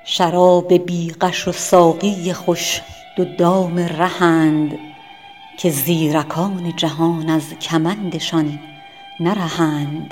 شراب بی غش و ساقی خوش دو دام رهند، که زیرکان جهان از کمندشان نرهند.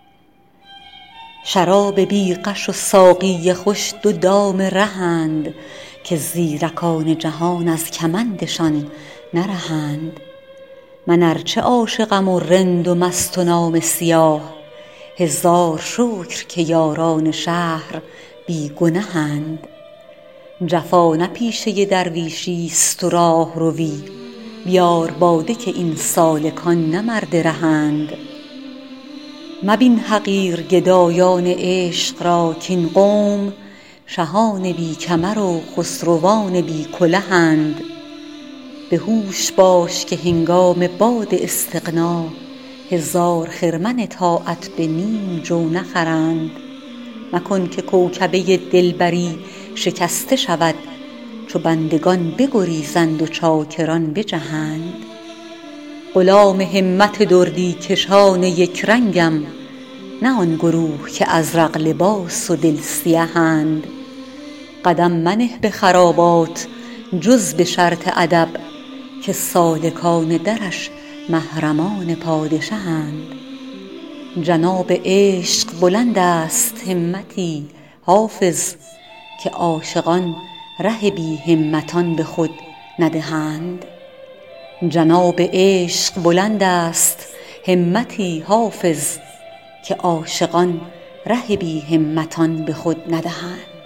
شراب بی غش و ساقی خوش دو دام رهند، که زیرکان جهان از کمندشان نرهند. من ارچه عاشقم و رند و مست و نامه سیاه، هزار شکر که یاران شهر بی گنهند. جفا نه پیشه درویشیست و راهروی، بیار باده که این سالکان نه مرد رهند. مبین حقیر گدایان عشق را کاین قوم، شهان بی کمر و خسروان بی کلهند. به هوش باش که هنگام باد استغنا، هزار خرمن طاعت به نیم جو نخرند. مکن که کوکبه دلبری شکسته شود، چو بندگان بگریزند و چاکران بجهند. غلام همت دردی کشان یک رنگم، نه آن گروه که ازرق لباس و دل سیهند. قدم منه به خرابات جز به شرط ادب، که سالکان درش محرمان پادشهند. جناب عشق بلند است همتی حافظ، که عاشقان ره بی همتان به خود ندهند. جناب عشق بلند است همتی حافظ، که عاشقان ره بی همتان به خود ندهند.